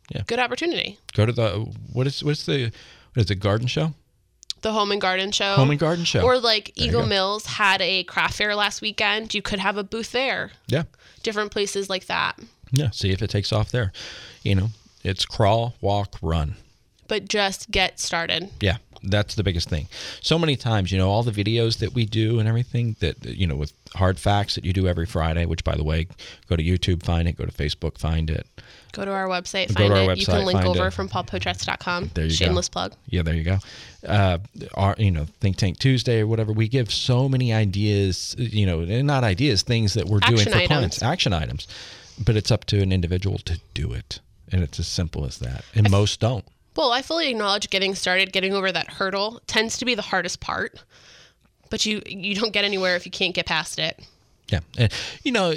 Yeah. Good opportunity. Go to the, what is, what's the, what is it, garden show? The Home and Garden Show. Home and Garden Show. Or like Eagle Mills had a craft fair last weekend. You could have a booth there. Yeah. Different places like that. Yeah. See if it takes off there. You know, it's crawl, walk, run. But just get started. Yeah. That's the biggest thing. So many times, you know, all the videos that we do and everything that, you know, with hard facts that you do every Friday, which by the way, go to YouTube, find it, go to Facebook, find it. Go to our website, Go find to our it. website, You can link find over it. from paul potratz dot com. There you Shameless go. plug. Yeah, there you go. Uh, our, you know, Think Tank Tuesday or whatever, we give so many ideas, you know, and not ideas, things that we're Action doing for items. clients, action items. But it's up to an individual to do it. And it's as simple as that. And I most don't. Well, I fully acknowledge getting started, getting over that hurdle tends to be the hardest part. But you you don't get anywhere if you can't get past it. Yeah. And, you know,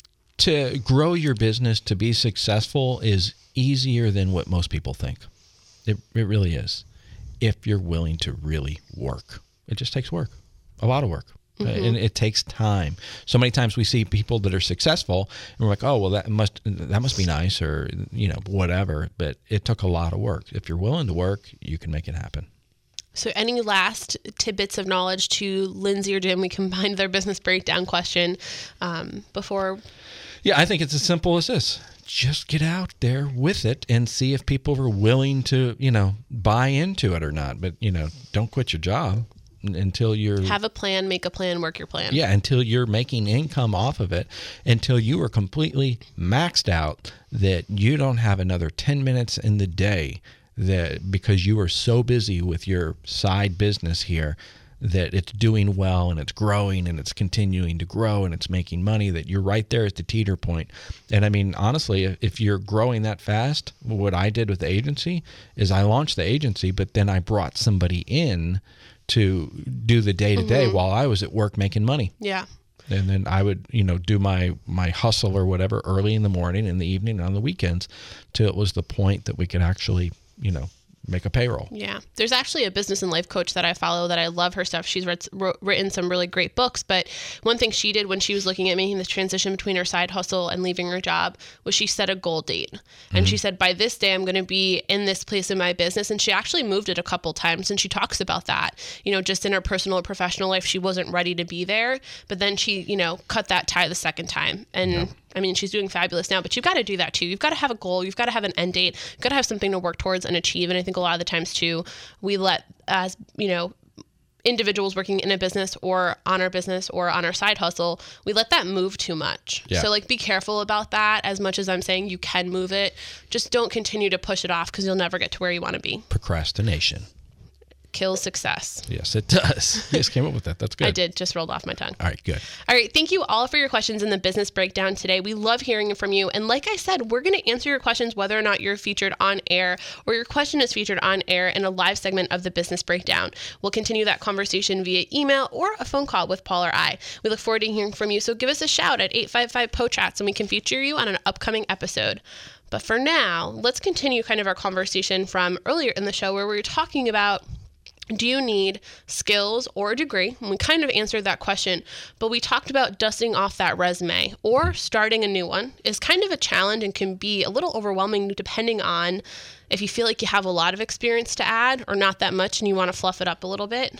to grow your business, to be successful is easier than what most people think. It, it really is. If you're willing to really work. It just takes work. A lot of work. Mm-hmm. And it takes time. So many times we see people that are successful and we're like, oh, well, that must that must be nice or, you know, whatever. But it took a lot of work. If you're willing to work, you can make it happen. So any last tidbits of knowledge to Lindsay or Jim? We combined their business breakdown question um, before. Yeah, I think it's as simple as this. Just get out there with it and see if people are willing to, you know, buy into it or not. But, you know, don't quit your job until you're... Have a plan, make a plan, work your plan. Yeah, until you're making income off of it, until you are completely maxed out that you don't have another ten minutes in the day that because you are so busy with your side business here that it's doing well and it's growing and it's continuing to grow and it's making money, that you're right there at the teeter point. And I mean, honestly, if you're growing that fast, what I did with the agency is I launched the agency, but then I brought somebody in to do the day-to-day mm-hmm. while I was at work making money. Yeah. And then I would, you know, do my, my hustle or whatever early in the morning, in the evening, and on the weekends till it was the point that we could actually, you know, make a payroll. Yeah. There's actually a business and life coach that I follow that I love her stuff. She's read, wrote, written some really great books, but one thing she did when she was looking at making the transition between her side hustle and leaving her job was she set a goal date. And mm-hmm. she said, by this day, I'm going to be in this place in my business. And she actually moved it a couple times. And she talks about that, you know, just in her personal or professional life, she wasn't ready to be there, but then she, you know, cut that tie the second time. And yeah. I mean, she's doing fabulous now, but you've got to do that too. You've got to have a goal. You've got to have an end date. You've got to have something to work towards and achieve. And I think a lot of the times too, we let, as you know, individuals working in a business or on our business or on our side hustle, we let that move too much. Yeah. So like, be careful about that. As much as I'm saying you can move it, just don't continue to push it off because you'll never get to where you want to be. Procrastination kills success. Yes, it does. You just came up with that. That's good. I did. Just rolled off my tongue. All right, good. All right. Thank you all for your questions in the business breakdown today. We love hearing from you. And like I said, we're going to answer your questions whether or not you're featured on air or your question is featured on air in a live segment of the business breakdown. We'll continue that conversation via email or a phone call with Paul or I. We look forward to hearing from you. So give us a shout at eight five five P O T R A T S and we can feature you on an upcoming episode. But for now, let's continue kind of our conversation from earlier in the show where we were talking about, do you need skills or a degree? And we kind of answered that question, but we talked about dusting off that resume or starting a new one is kind of a challenge and can be a little overwhelming depending on if you feel like you have a lot of experience to add or not that much and you want to fluff it up a little bit.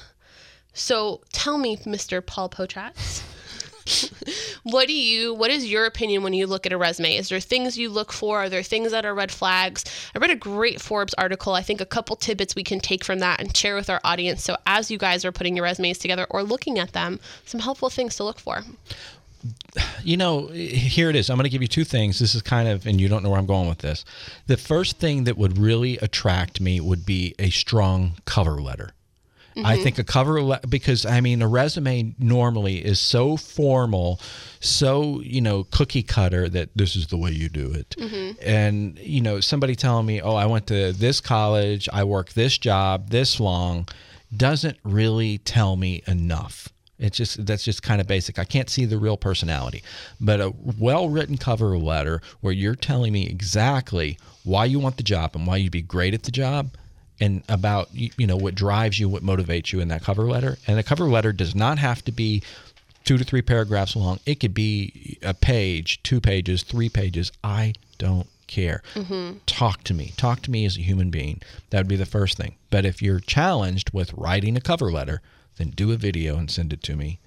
So tell me, Mister Paul Potratz, what do you, what is your opinion when you look at a resume? Is there things you look for? Are there things that are red flags? I read a great Forbes article. I think a couple tidbits we can take from that and share with our audience. So as you guys are putting your resumes together or looking at them, some helpful things to look for. You know, here it is. I'm going to give you two things. This is kind of, and you don't know where I'm going with this. The first thing that would really attract me would be a strong cover letter. Mm-hmm. I think a cover, le- because I mean, a resume normally is so formal, so, you know, cookie cutter that this is the way you do it. Mm-hmm. And, you know, somebody telling me, oh, I went to this college, I worked this job this long, doesn't really tell me enough. It's just, that's just kind of basic. I can't see the real personality. But a well-written cover letter where you're telling me exactly why you want the job and why you'd be great at the job, and about, you know, what drives you, what motivates you in that cover letter. And a cover letter does not have to be two to three paragraphs long. It could be a page, two pages, three pages. I don't care. Mm-hmm. Talk to me. Talk to me as a human being. That would be the first thing. But if you're challenged with writing a cover letter, then do a video and send it to me.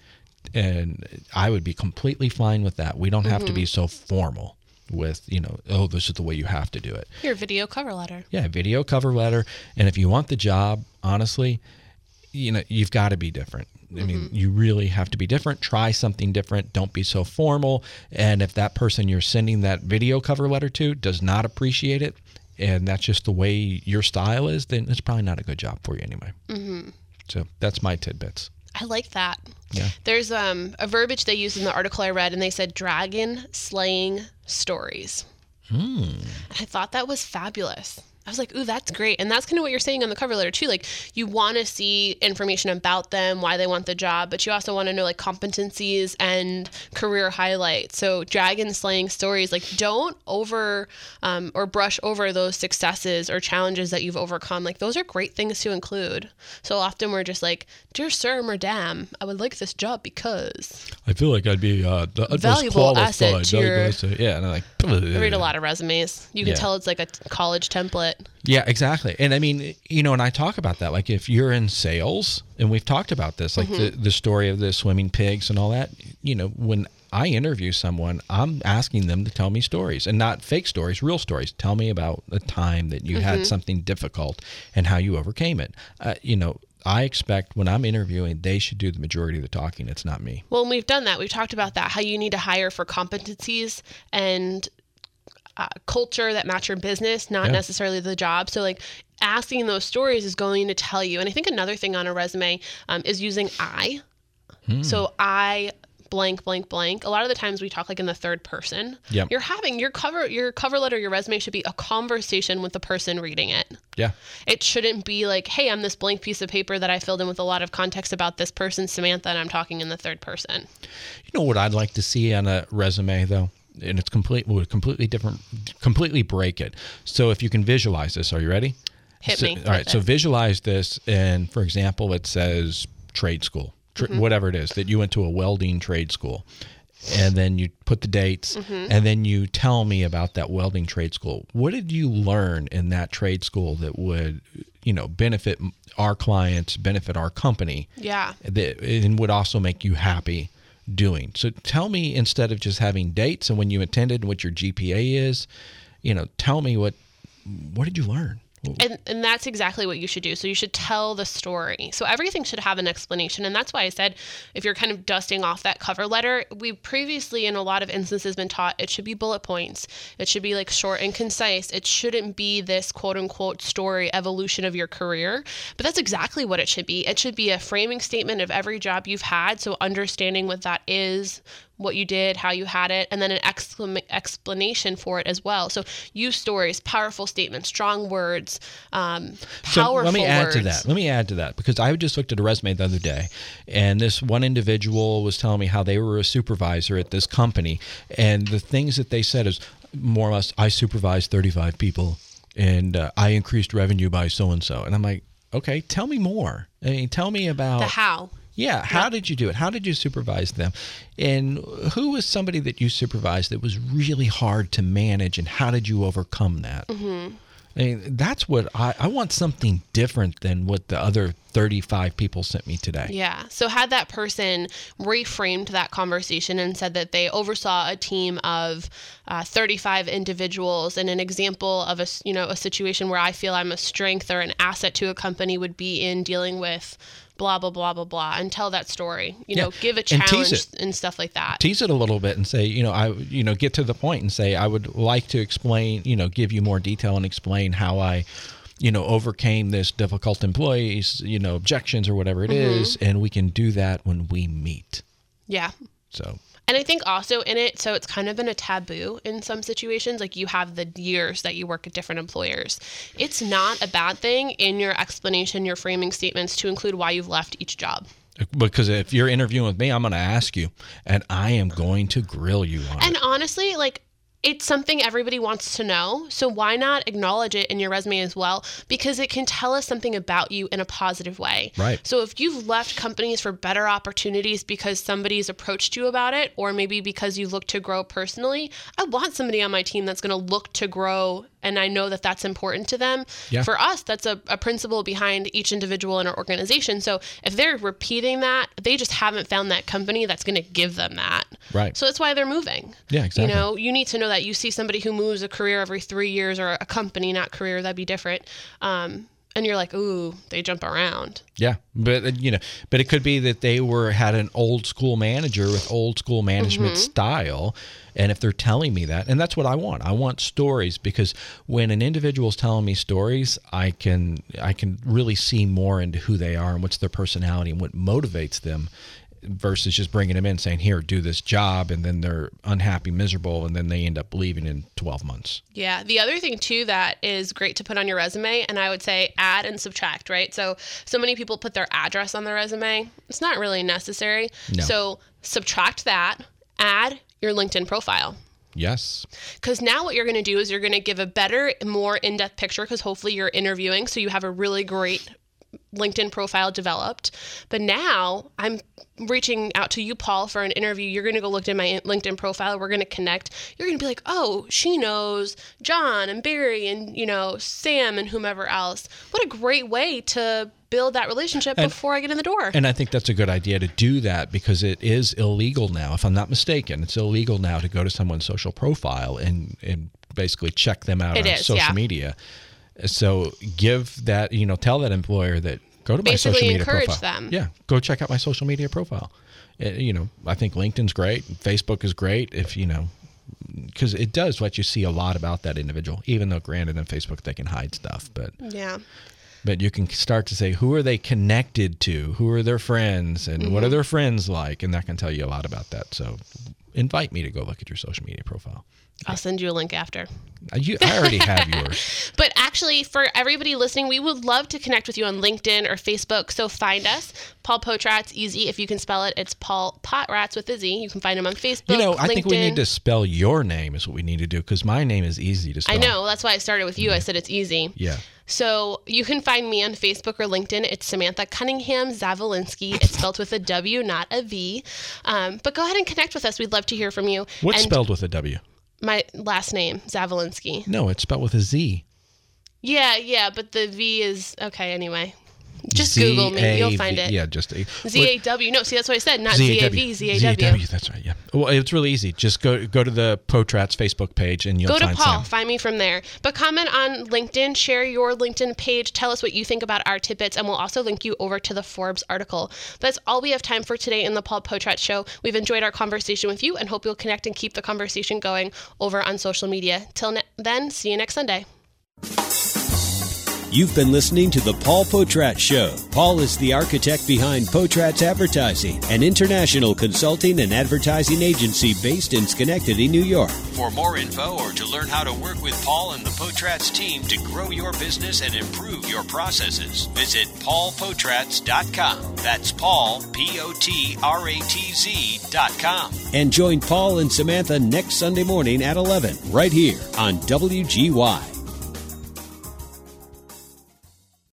And I would be completely fine with that. We don't have mm-hmm. to be so formal with, you know, oh, this is the way you have to do it. Your video cover letter. Yeah, video cover letter. And if you want the job, honestly, you know, you've got to be different. I mm-hmm. mean, you really have to be different. Try something different. Don't be so formal. And if that person you're sending that video cover letter to does not appreciate it, and that's just the way your style is, then it's probably not a good job for you anyway. Mm-hmm. So that's my tidbits. I like that. Yeah. There's um, a verbiage they used in the article I read, and they said dragon slaying stories. Hmm. I thought that was fabulous. I was like, ooh, that's great. And that's kind of what you're saying on the cover letter too. Like, you want to see information about them, why they want the job, but you also want to know like competencies and career highlights. So dragon slaying stories, like don't over um, or brush over those successes or challenges that you've overcome. Like those are great things to include. So often we're just like, dear sir, madam, I would like this job because I feel like I'd be uh, the utmost valuable qualified. asset to your... Yeah, and I'm like, I read a lot of resumes. You can yeah. tell it's like a college template. Yeah, exactly. And I mean, you know, and I talk about that, like if you're in sales, and we've talked about this, like mm-hmm. the, the story of the swimming pigs and all that, you know, when I interview someone, I'm asking them to tell me stories, and not fake stories, real stories. Tell me about the time that you mm-hmm. had something difficult and how you overcame it. Uh, you know, I expect when I'm interviewing, they should do the majority of the talking. It's not me. Well, and we've done that. We've talked about that, how you need to hire for competencies and Uh, culture that match your business, not yeah. necessarily the job. So like asking those stories is going to tell you. And I think another thing on a resume um, is using I. Hmm. So I blank, blank, blank. A lot of the times we talk like in the third person. Yep. You're having your cover, your cover letter, your resume should be a conversation with the person reading it. Yeah. It shouldn't be like, hey, I'm this blank piece of paper that I filled in with a lot of context about this person, Samantha, and I'm talking in the third person. You know what I'd like to see on a resume though? And it's complete, would completely different, completely break it. So if you can visualize this, are you ready? Hit so, me. All right. It. So visualize this. And for example, it says trade school, tr- mm-hmm. whatever it is, that you went to a welding trade school. And then you put the dates mm-hmm. and then you tell me about that welding trade school. What did you learn in that trade school that would, you know, benefit our clients, benefit our company? Yeah. That, and would also make you happy doing. So tell me, instead of just having dates and when you attended and what your G P A is, you know, tell me what, what did you learn? And and that's exactly what you should do. So you should tell the story. So everything should have an explanation. And that's why I said, if you're kind of dusting off that cover letter, we previously in a lot of instances been taught it should be bullet points. It should be like short and concise. It shouldn't be this quote unquote story evolution of your career. But that's exactly what it should be. It should be a framing statement of every job you've had. So understanding what that is, what you did, how you had it, and then an exclam- explanation for it as well. So use stories, powerful statements, strong words, um, powerful words. So let me add words. to that. Let me add to that because I just looked at a resume the other day, and this one individual was telling me how they were a supervisor at this company, and the things that they said is more or less, I supervised thirty-five people, and uh, I increased revenue by so-and-so. And I'm like, okay, tell me more. I mean, tell me about... The how. Yeah. How yeah. did you do it? How did you supervise them? And who was somebody that you supervised that was really hard to manage, and how did you overcome that? Mm-hmm. I mean, that's what I, I want, something different than what the other thirty-five people sent me today. Yeah. So had that person reframed that conversation and said that they oversaw a team of uh, thirty-five individuals, and an example of a, you know, a situation where I feel I'm a strength or an asset to a company would be in dealing with blah, blah, blah, blah, blah, and tell that story, you yeah. know, give a challenge and, and stuff like that. Tease it a little bit and say, you know, I, you know, get to the point and say, I would like to explain, you know, give you more detail and explain how I, you know, overcame this difficult employees, you know, objections or whatever it mm-hmm. is. And we can do that when we meet. Yeah. So. And I think also in it, so it's kind of been a taboo in some situations, like you have the years that you work at different employers. It's not a bad thing in your explanation, your framing statements to include why you've left each job. Because if you're interviewing with me, I'm going to ask you, and I am going to grill you on and it. honestly, like, it's something everybody wants to know. So why not acknowledge it in your resume as well? Because it can tell us something about you in a positive way. Right. So if you've left companies for better opportunities because somebody's approached you about it, or maybe because you look to grow personally, I want somebody on my team that's going to look to grow, and I know that that's important to them. Yeah. For us, that's a, a principle behind each individual in our organization. So if they're repeating that, they just haven't found that company that's going to give them that. Right. So that's why they're moving. Yeah, exactly. You know, you need to know that you see somebody who moves a career every three years or a company, not career, that'd be different. Um, and you're like, ooh, they jump around. Yeah, but uh, you know, but it could be that they were had an old school manager with old school management Mm-hmm. style, and if they're telling me that, and that's what I want. I want stories, because when an individual's telling me stories, I can I can really see more into who they are and what's their personality and what motivates them, versus just bringing them in saying, here, do this job, and then they're unhappy, miserable, and then they end up leaving in twelve months. Yeah. The other thing too that is great to put on your resume, and I would say add and subtract, right? So so many people put their address on their resume. It's not really necessary. No. So subtract that, add your LinkedIn profile. Yes. Because now what you're going to do is you're going to give a better, more in-depth picture, because hopefully you're interviewing, so you have a really great LinkedIn profile developed. But now I'm reaching out to you, Paul, for an interview. You're going to go look at my LinkedIn profile. We're going to connect. You're going to be like, oh, she knows John and Barry and, you know, Sam and whomever else. What a great way to build that relationship And- before I get in the door. And I think that's a good idea to do that, because it is illegal now. If I'm not mistaken, it's illegal now to go to someone's social profile and, and basically check them out It on is, social yeah. media. So give that, you know, tell that employer that go to my Basically social media encourage profile. them. Yeah, go check out my social media profile. Uh, you know, I think LinkedIn's great. Facebook is great if, you know, because it does let you see a lot about that individual, even though granted in Facebook they can hide stuff. But Yeah. But you can start to say, who are they connected to? Who are their friends? And Mm-hmm. what are their friends like? And that can tell you a lot about that. So invite me to go look at your social media profile. I'll send you a link after. Uh, You, I already have yours. But actually, for everybody listening, we would love to connect with you on LinkedIn or Facebook. So find us. Paul Potratz, easy. If you can spell it, it's Paul Potratz with a Z. You can find him on Facebook, You know, I LinkedIn. think we need to spell your name is what we need to do, because my name is easy to spell. I know. That's why I started with you. I said it's easy. Yeah. So you can find me on Facebook or LinkedIn. It's Samantha Cunningham Zavolinsky. It's spelled with a W, not a V. Um, but go ahead and connect with us. We'd love to hear from you. What's And spelled with a W? my last name, Zavolinsky. No, it's spelled with a Z. Yeah, yeah, but the V is okay anyway. Just Google me. You'll find Z A V. it. Yeah, just a, Z A W. No, see, that's what I said. Not Z Z A A W. V, Z A Z A W. W. That's right. Yeah. Well, it's really easy. Just go go to the Potratz Facebook page and you'll Go to find Paul. Sam. Find me from there. But comment on LinkedIn. Share your LinkedIn page. Tell us what you think about our tidbits, and we'll also link you over to the Forbes article. That's all we have time for today in the Paul Potratz Show. We've enjoyed our conversation with you and hope you'll connect and keep the conversation going over on social media. Till ne- then, see you next Sunday. You've been listening to The Paul Potratz Show. Paul is the architect behind Potratz Advertising, an international consulting and advertising agency based in Schenectady, New York. For more info or to learn how to work with Paul and the Potratz team to grow your business and improve your processes, visit paul potratz dot com. That's Paul, P O T R A T Z dot com. And join Paul and Samantha next Sunday morning at eleven, right here on W G Y.